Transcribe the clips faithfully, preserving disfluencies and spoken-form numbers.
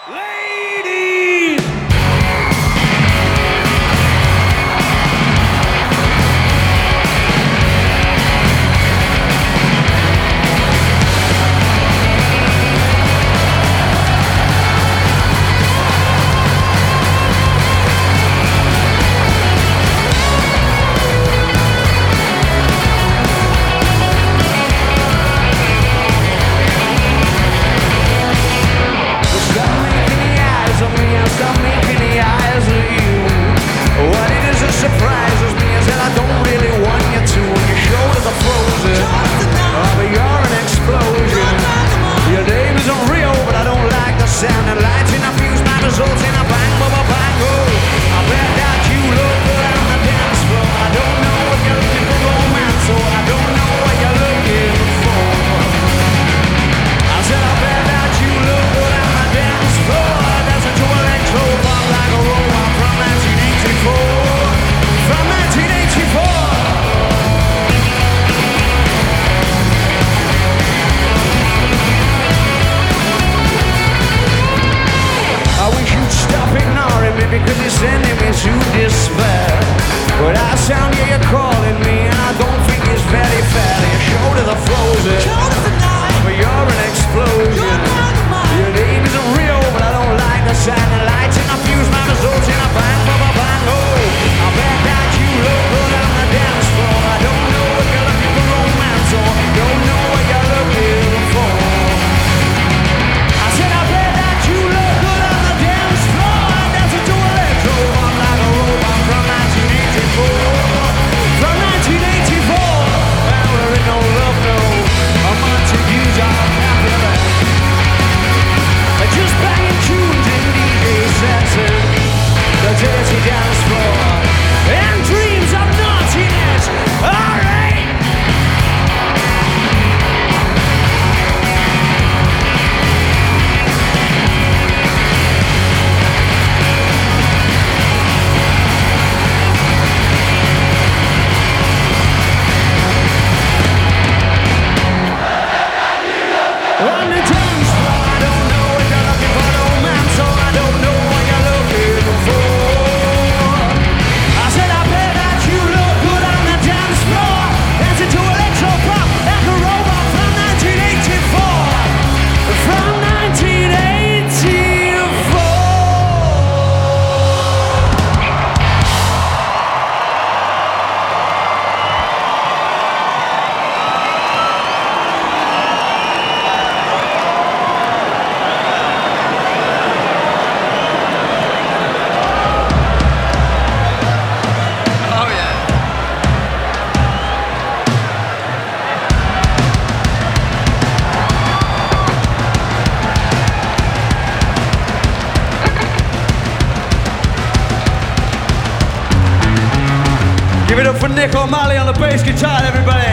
Give it up for Nick O'Malley on the bass guitar, everybody.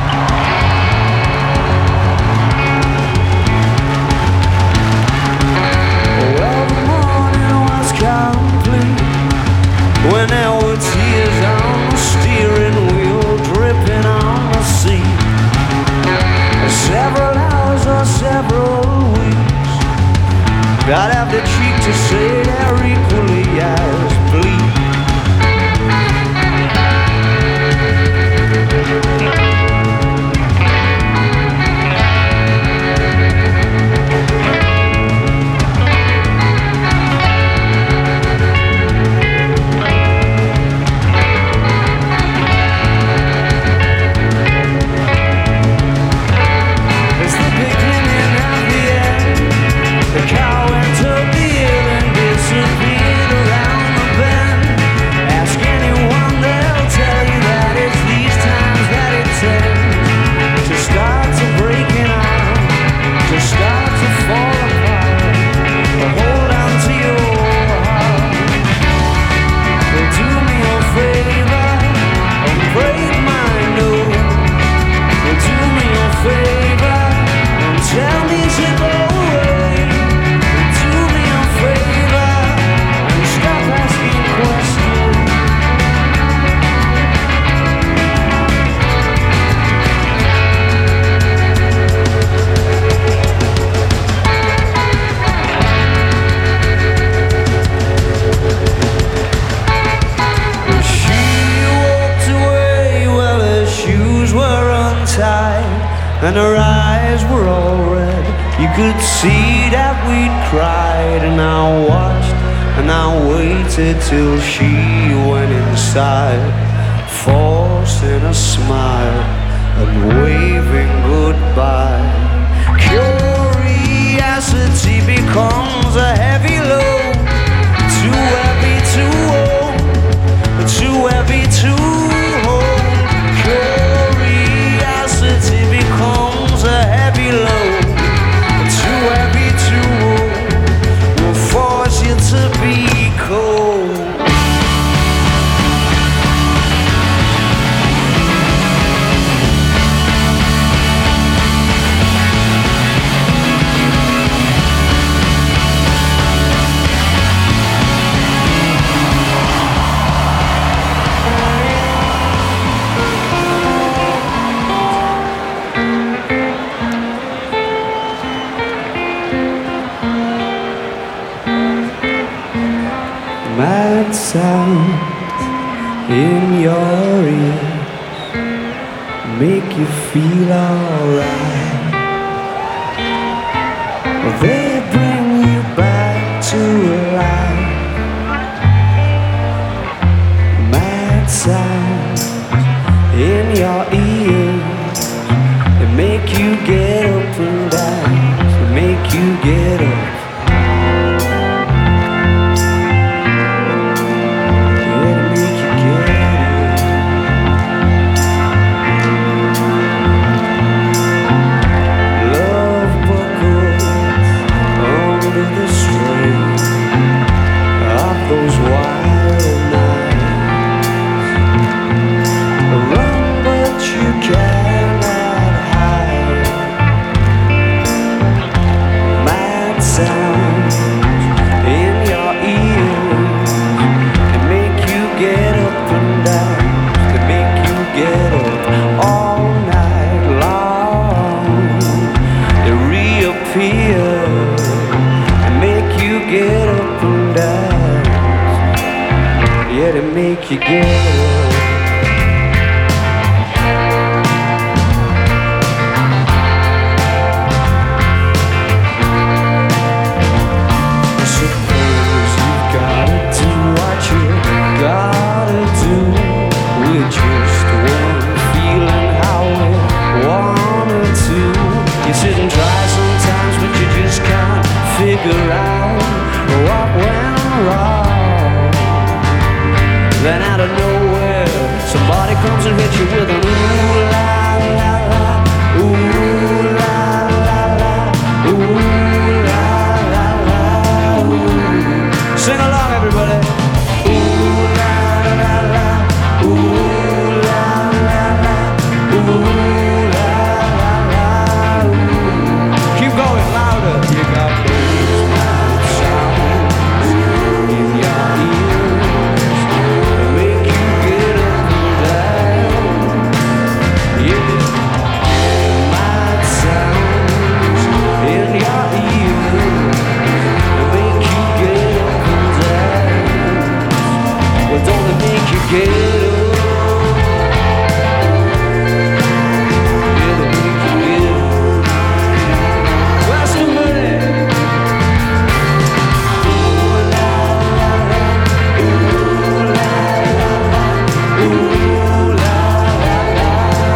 Well, the morning was complete when there were tears on the steering wheel, dripping on the seat. Several hours or several weeks, I'd have the cheek to say they're equally as bleak. The cow entered the hill and disappeared around the bend. and her eyes were all red. You could see that we'd cried, and I watched and I waited till she went inside, forcing a smile and waving goodbye. Curiosity becomes a heavy load, too heavy to hold, too heavy to hold. Curiosity becomes a heavy load, too heavy to hold, will force you to be cold. Mad sounds in your ear make you feel alright. They bring you back to life. Mad sounds in your ears, they make you get up and down, they make you get up. Make you get up. Suppose you've gotta do what you gotta do with just one feeling how we wanted to. You sit and try sometimes, but you just can't figure out what went wrong. Then out of nowhere, somebody comes and hits you with an ooh la la la, ooh la la la, ooh la la la, ooh. Sing along, everybody. Ooh la la la, ooh la la la, ooh la la la, ooh. Keep going louder. You got those mad sounds in your ears. Get up. Yeah, they make you get up. Well, somebody. Ooh la la la, ooh la la la, ooh la la la,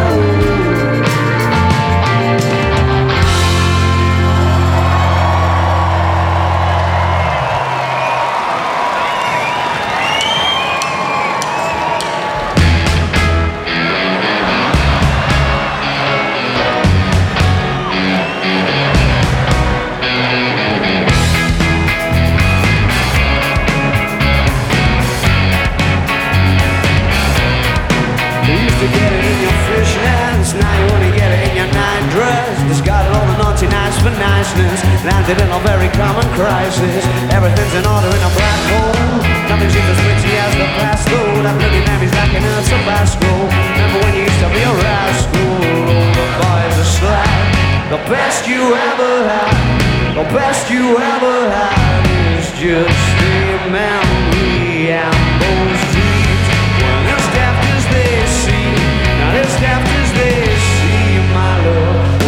to get it in your fishnets, now you wanna get it in your night dress. Discarded all the naughty nights for niceness, landed in a very common crisis. Everything's in order in a black hole. Nothing seems as pretty as the past though. That bloody memory's like an El Tabasco. Remember when you used to be a rascal? Oh, the boys are slack. The best you ever had, the best you ever had is just a memory and those dreams. When as daft as they seem, not as daft as they seem, my love.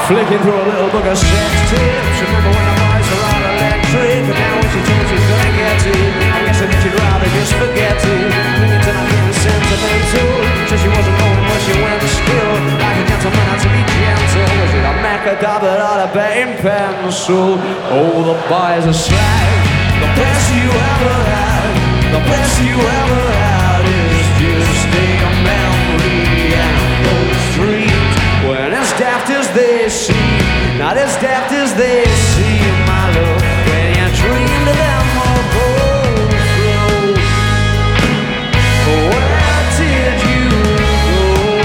Flicking through a little book of sex tips. Remember when the boys were all electric, but now when she told she's gonna get to, I guess that she'd rather just forget to. Thinking till I'm getting sentimental. Said she wasn't going where she went still. Like a gentleman had to be gentle. Was it a Mecca double or a betting pencil? Oh, the boys are slag. The best you ever had, the best you ever had is just a memory and those dreams. When as daft as they seem, not as daft as they seem, my love. When you dream to them all go through. Where did you go?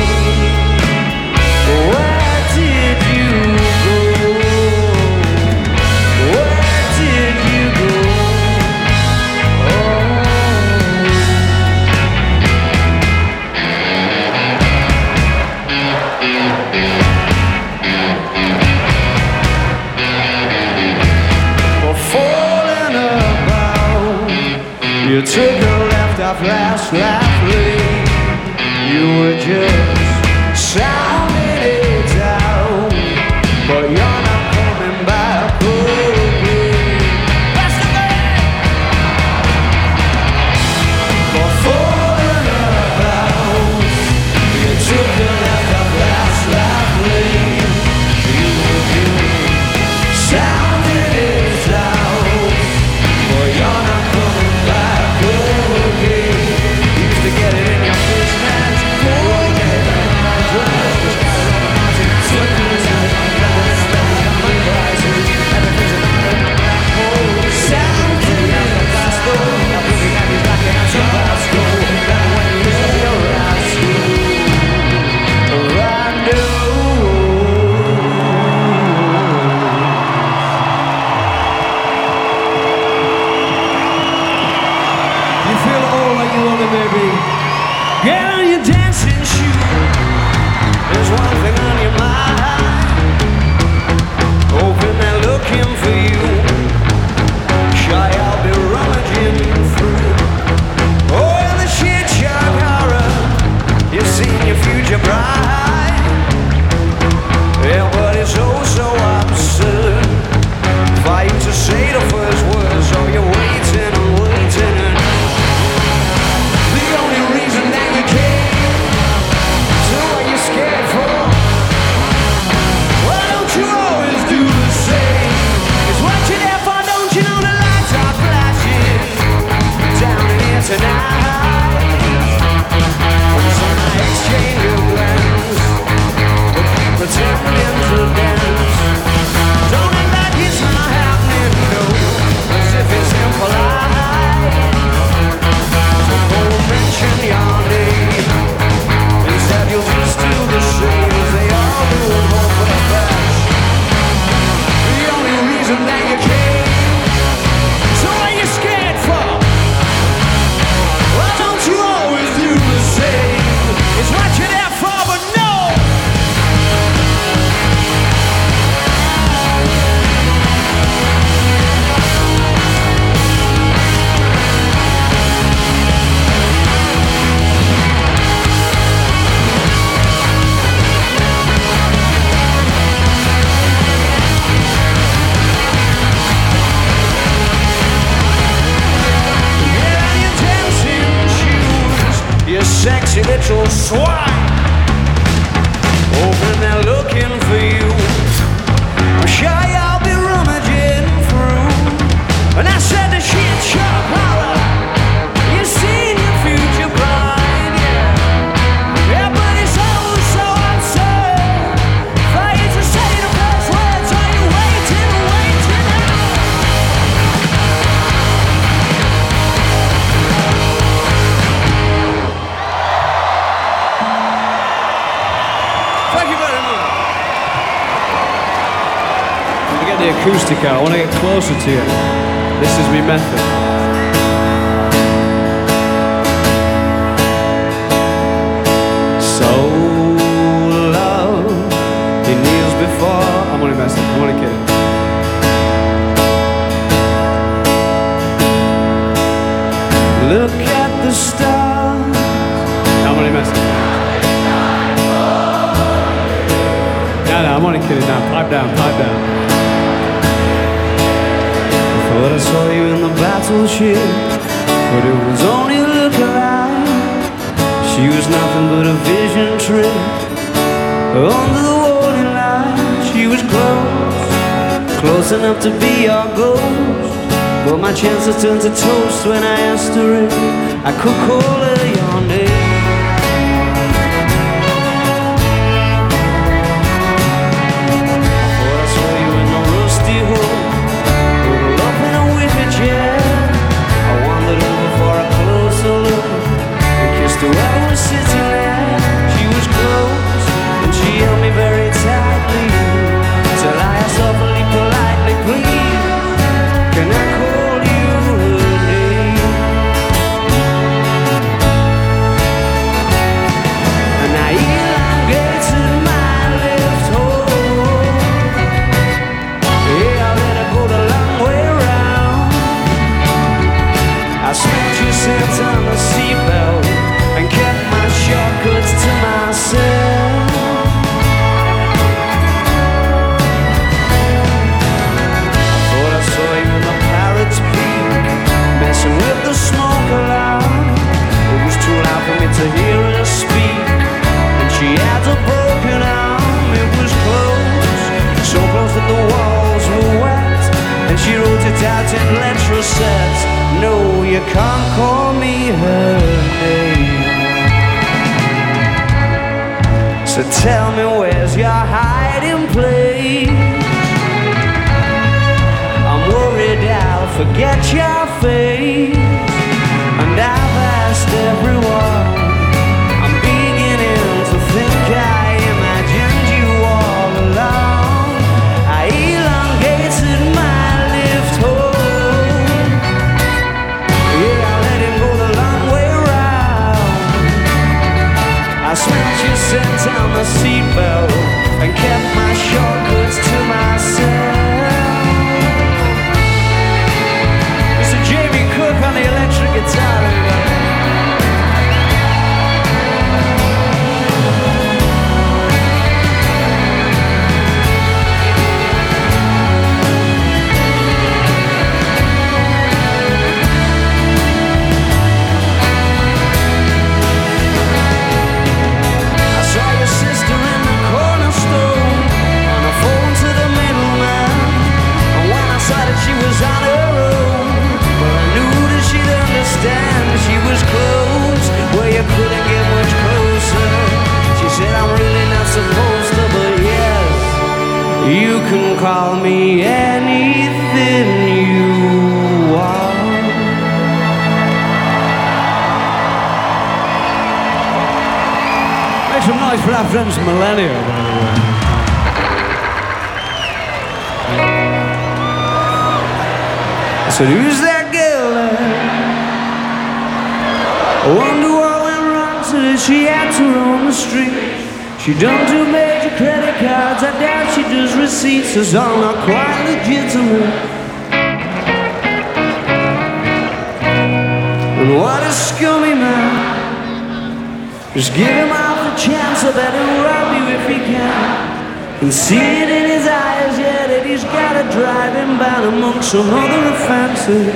Where did you go? Where did you go? You took a left off last laughly. You were just sounding it out, but you're not coming back again. That's the thing. For falling about, you took a left off last laughly. You were just sounding it out, but you're not coming back. Used to get it in your business. Oh, yeah, my dress was got it on my teeth. Slippers out of my glass, spending on my prices. Everything's in the black hole. Something out of the glass door. I'm looking at these black and some Glasgow. That when you used to be a rascal. Right now. Baby, get on your dancing shoes. There's one thing on your mind, hoping they're looking for you. Shy, I'll be rummaging through. Oh, in the shit shock horror, you've seen your future bride. Yeah, but it's oh so absurd for you to say the first words. So you're waiting and waiting and the only reason that you came, so what are you scared for? Why don't you always do the same? It's what you're there for, don't you know the lights are flashing down in here tonight. So I exchange your glance, pretending to dance. Don't act like it's not happening, no, as if it's impolite. Mention your name. Instead you'll just do the same as they all do and hope for the best. The only reason that you came, so what are you scared for? Why don't you always do the same? It's what you're there for, but no. Sexy little swine, hoping they're looking for you. I'm shy I'll be rummaging through. And I said the shit shop holler, you seen your future bride, yeah. Yeah, but it's all so absurd for you to say the first words. Are you waiting, waiting out? Thank you very much. To get the acoustic out, I want to get closer to you. This is my method. So love, he kneels before. I'm only messing. I'm only kidding. Look at the stars. I'm only messing. No, no, I'm only only kidding now. Pipe down, pipe down. I thought I saw you in the battleship, but it was only a look-alike. She was nothing but a vision trick under the warning light. She was close, close enough to be your ghost, but my chances turned to toast when I asked her if I could call her your name. I thought I saw you in the rusty hole, curled up in a wicker chair. I wandered over for a closer look and kissed whoever was sitting there. She was close and she held me very tightly till I asked softly, politely, please, can I call you her name? And I elongated my left hole. Yeah, I let her go the long way round. I smoked your scent on the seatbelt and kept my shortcuts to myself. I thought I saw you in the Parrot's Peak, messing with the smoke alarm. It was too loud for me to hear her speak, and she had a broken arm. It was close, so close that the walls were wet, and she wrote it out in letter sets. No, you can't call me her name. So tell me, where's your hiding place? I'm worried I'll forget your face, and I've asked everyone. I'm beginning to think I imagined you all along. I elongated my left hole. Yeah, I let him go the long way round. I smelled your scent on the seatbelt and kept my shortcuts to myself. Mister Jamie Cook on the electric guitar. I saw your sister in the cornerstone on the phone to the middleman, and when I saw that she was on her own, well, I knew that she'd understand. She was close, where you couldn't get much closer. She said, I'm really not supposed to, but yes, you can call me anything you want. Make some noise for our friends Millennia, by the way. I said, who's that girl there? I wonder what went wrong so that she had to roam the street. She don't do major credit cards, I doubt she does receipts. It's all not quite legitimate. And what a scummy man. Just give him half a chance, I bet he'll rob you if he can. Can see it in his eyes, yeah, that he's gotta drive him bound among some other offenses.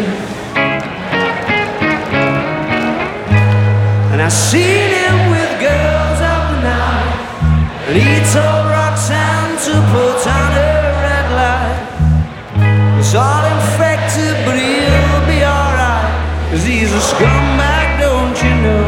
And I seen him with girls of the night, and he told Roxanne to put on her red light. It's all infected, but he'll be alright, 'cause he's a scumbag, don't you know?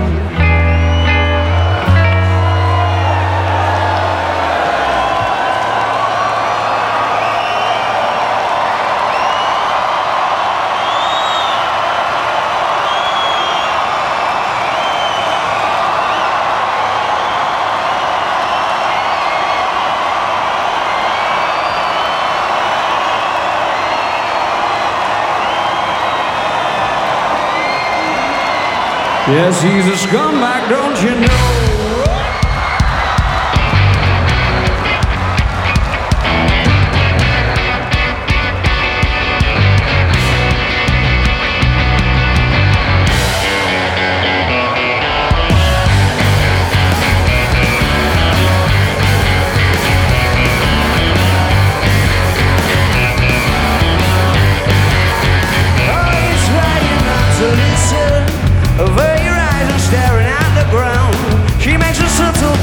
Yes, he's a scumbag, don't you know?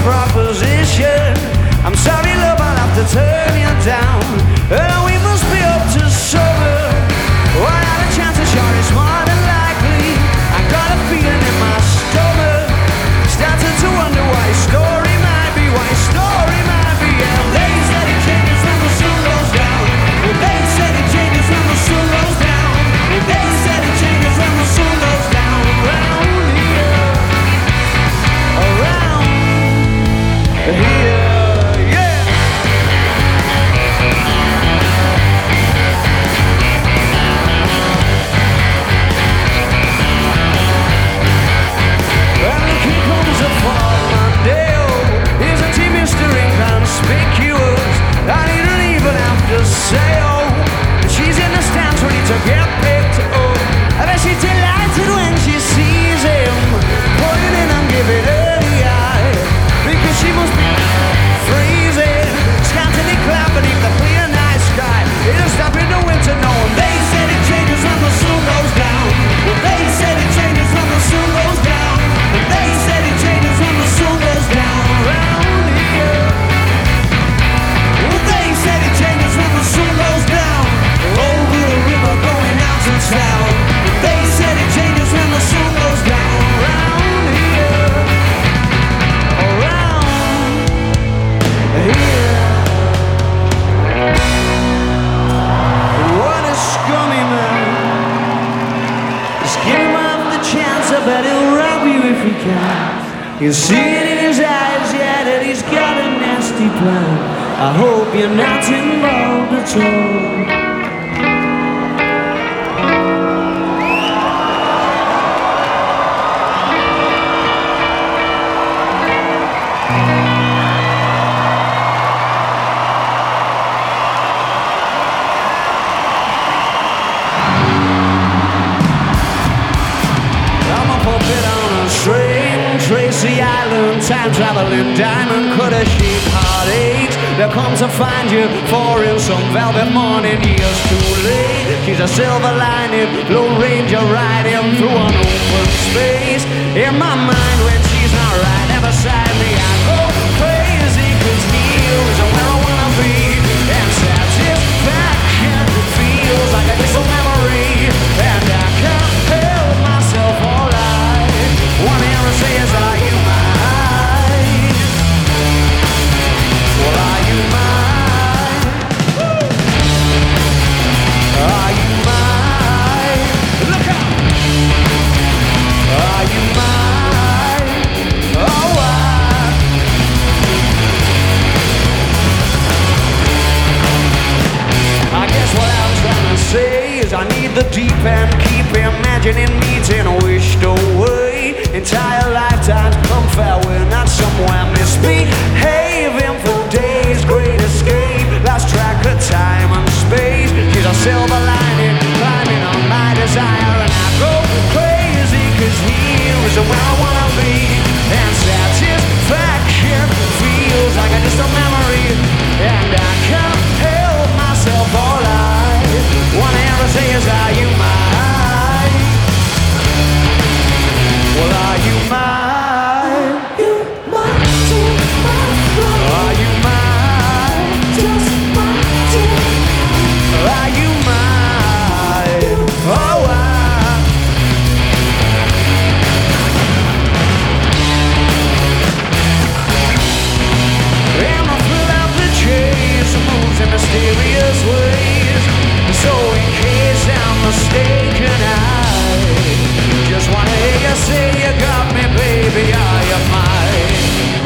proposition. I'm sorry, love, I'll have to turn you down. Oh, we must be up to supper. Why not a chance? Of sure it's more than likely. I got a feeling in my stomach. Started to wonder why story might be, why story might be. Yeah, they said it changes when the sun goes down. Well, they said it changes when the sun goes down. Well, they said it changes when the sun goes down. Around here, around here. Say oh, she's in the stands ready to get picked up. I bet she's delighted when she sees him, pointing in and giving her the eye, because she must be freezing, scantily clad beneath the clear night sky. It'll stop in the winter, no one. They said it changes when the sun goes down. Well, they said it changes when the sun goes down. And they said it changes when the sun goes down. Around here. Well, they said it changes when the sun goes down. Over the river going out to town. They said it changes when the sun goes down. Around here, around here. What a scummy man. Just give him half the chance. I bet he'll rob you if he can. You see it in his eyes, yeah, that he's got a nasty plan. I hope you're not involved at all. I'm a puppet on a string, Tracy Island, time traveling, diamond cutter, sheep heartaches. They'll come to find you, for in some velvet morning, years too late. She's a silver lining, Lone Ranger riding through an open space. In my mind when she's not right there beside me, I go crazy, cause here is where I wanna be. And satisfaction feels like a distant memory, and I can't help myself all right. One ear says, are you mine? Well, are you mine? Are you mine? Look out! Are you mine? Oh, I. I guess what I'm trying to say is I need the deep end, keep imagining meeting wished away. Entire lifetimes come fair, we're not somewhere misbehaving for days. Great escape, lost track of time and space. She's a silver lining, climbing on my desire, and I go crazy, cause here is where I wanna be. And satisfaction feels like a distant memory, and I can't help myself all right. One ever says, are you mine? Well, are you mine? You mine, just mine. Are you mine? Just mine, too. Are you mine? Oh, I. And I fill out the chase, moves in mysterious ways. So in case I'm mistaken, I just wanna hear you say you got me, baby, are you mine?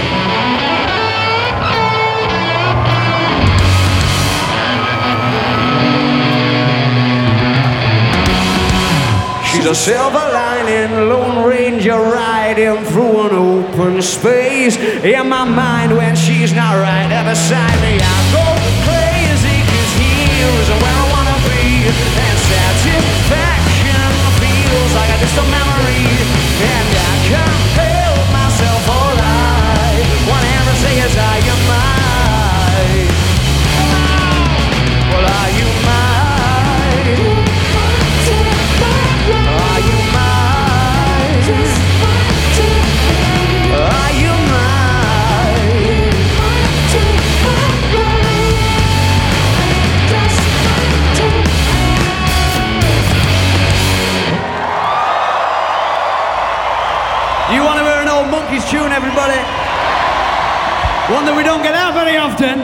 She's a silver lining, Lone Ranger riding through an open space. In my mind when she's not right there beside me, I go crazy, cause here is where I wanna be. And satisfaction feels like a distant memory, and I can't help myself all right. One ever says, are you mine? Well, are you mine? Are you mine? Are you mine? One that we don't get out very often.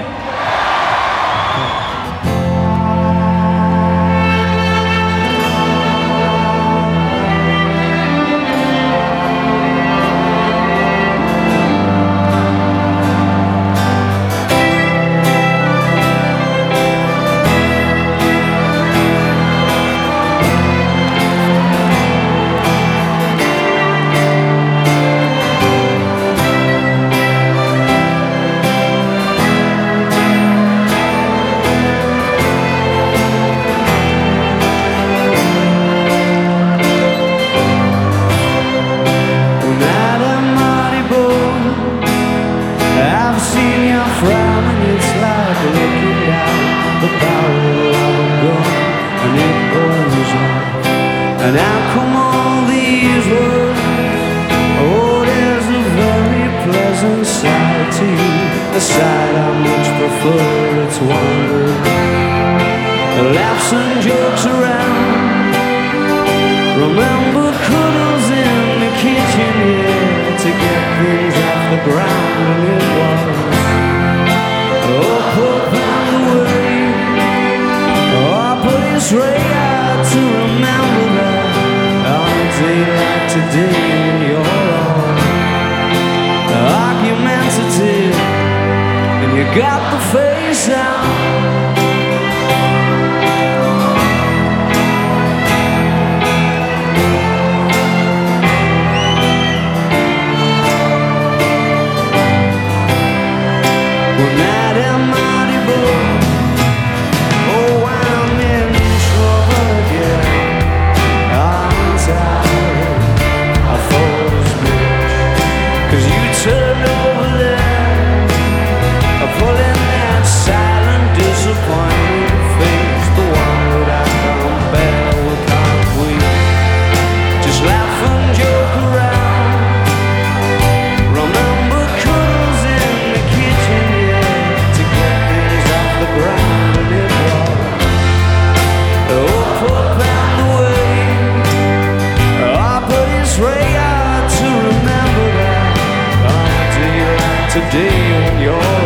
And now come all these words. Oh, there's a very pleasant side to you, a side I much prefer. It's wonder, laughs and jokes around. Remember cuddles in the kitchen, yeah, to get things off the ground. And it was oh, up and away. Oh, I put this ray out to remember that. Like today in your own argumentative, and you got the face out. Well, now that mighty boy, oh, I'm in trouble again. I'm tired. I thought as much, 'cause you turned over there, pulling that silent disappointment face, the one that I can't bear, well, can't we just laugh and joke around? Remember cuddles in the kitchen, yeah, to get things off the ground. And it was oh, up and away. I put his ray out to remember that. On a day like today when you're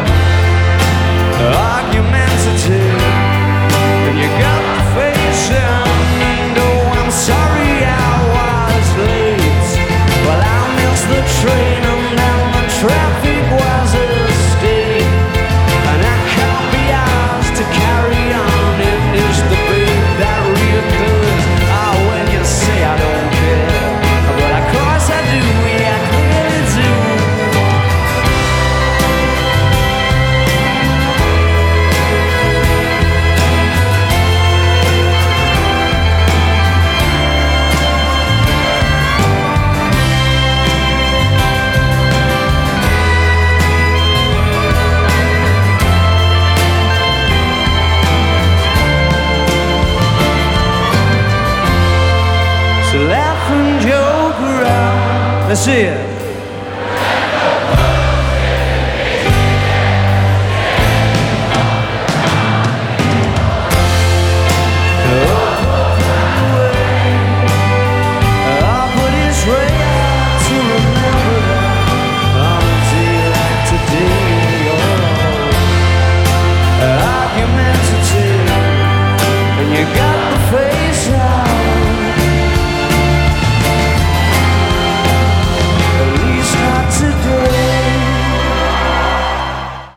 argumentative, and you got the face down. And oh, I'm sorry I was late. Well, I missed the train and then the traffic was a state, and I can't be asked to carry on. It is the bait that reoccurs. Ah, when you say I don't care, but of course I do, yeah, I clearly do. So laugh and joke around. Let's see it.